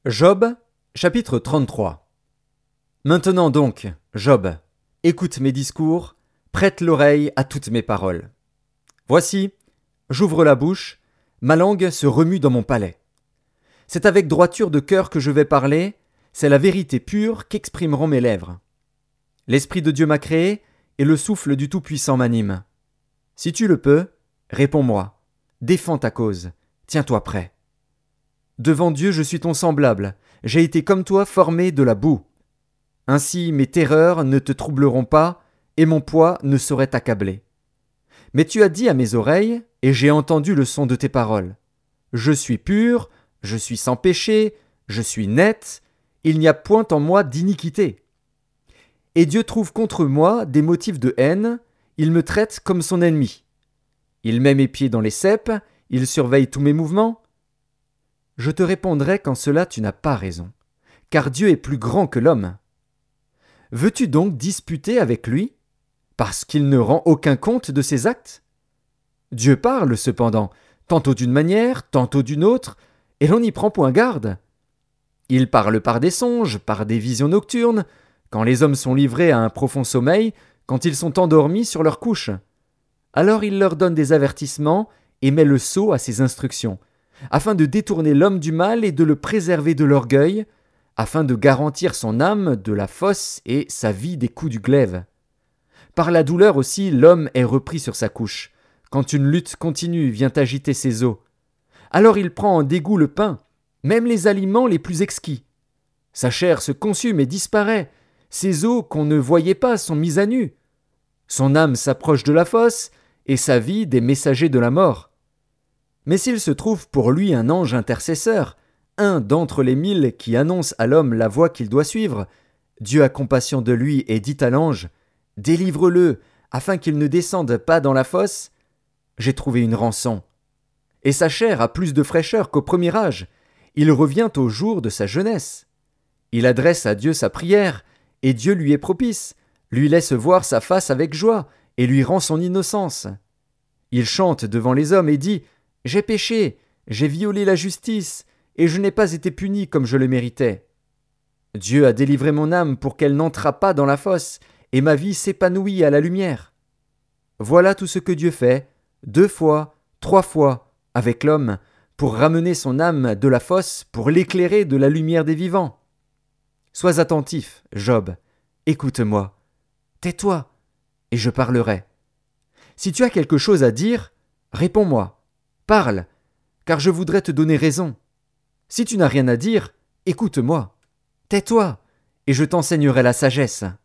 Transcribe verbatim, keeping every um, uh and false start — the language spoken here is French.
Job, chapitre trente-trois. Maintenant donc, Job, écoute mes discours, prête l'oreille à toutes mes paroles. Voici, j'ouvre la bouche, ma langue se remue dans mon palais. C'est avec droiture de cœur que je vais parler, c'est la vérité pure qu'exprimeront mes lèvres. L'Esprit de Dieu m'a créé, et le souffle du Tout-Puissant m'anime. Si tu le peux, réponds-moi, défends ta cause, tiens-toi prêt. Devant Dieu je suis ton semblable, j'ai été comme toi formé de la boue. Ainsi mes terreurs ne te troubleront pas, et mon poids ne saurait t'accabler. Mais tu as dit à mes oreilles, et j'ai entendu le son de tes paroles. Je suis pur, je suis sans péché, je suis net, il n'y a point en moi d'iniquité. Et Dieu trouve contre moi des motifs de haine, il me traite comme son ennemi. Il met mes pieds dans les ceps, il surveille tous mes mouvements. Je te répondrai qu'en cela tu n'as pas raison, car Dieu est plus grand que l'homme. Veux-tu donc disputer avec lui, parce qu'il ne rend aucun compte de ses actes? Dieu parle cependant, tantôt d'une manière, tantôt d'une autre, et l'on n'y prend point garde. Il parle par des songes, par des visions nocturnes, quand les hommes sont livrés à un profond sommeil, quand ils sont endormis sur leur couche. Alors il leur donne des avertissements et met le sceau à ses instructions, afin de détourner l'homme du mal et de le préserver de l'orgueil, afin de garantir son âme de la fosse et sa vie des coups du glaive. Par la douleur aussi, l'homme est repris sur sa couche, quand une lutte continue vient agiter ses os. Alors il prend en dégoût le pain, même les aliments les plus exquis. Sa chair se consume et disparaît, ses os qu'on ne voyait pas sont mis à nu. Son âme s'approche de la fosse, et sa vie des messagers de la mort. Mais s'il se trouve pour lui un ange intercesseur, un d'entre les mille qui annonce à l'homme la voie qu'il doit suivre, Dieu a compassion de lui et dit à l'ange, « Délivre-le, afin qu'il ne descende pas dans la fosse. » J'ai trouvé une rançon. Et sa chair a plus de fraîcheur qu'au premier âge. Il revient au jour de sa jeunesse. Il adresse à Dieu sa prière, et Dieu lui est propice, lui laisse voir sa face avec joie, et lui rend son innocence. Il chante devant les hommes et dit, « J'ai péché, j'ai violé la justice, et je n'ai pas été puni comme je le méritais. Dieu a délivré mon âme pour qu'elle n'entrât pas dans la fosse, et ma vie s'épanouit à la lumière. » Voilà tout ce que Dieu fait, deux fois, trois fois, avec l'homme, pour ramener son âme de la fosse, pour l'éclairer de la lumière des vivants. Sois attentif, Job, écoute-moi, tais-toi, et je parlerai. Si tu as quelque chose à dire, réponds-moi, parle, car je voudrais te donner raison. Si tu n'as rien à dire, écoute-moi, tais-toi, et je t'enseignerai la sagesse.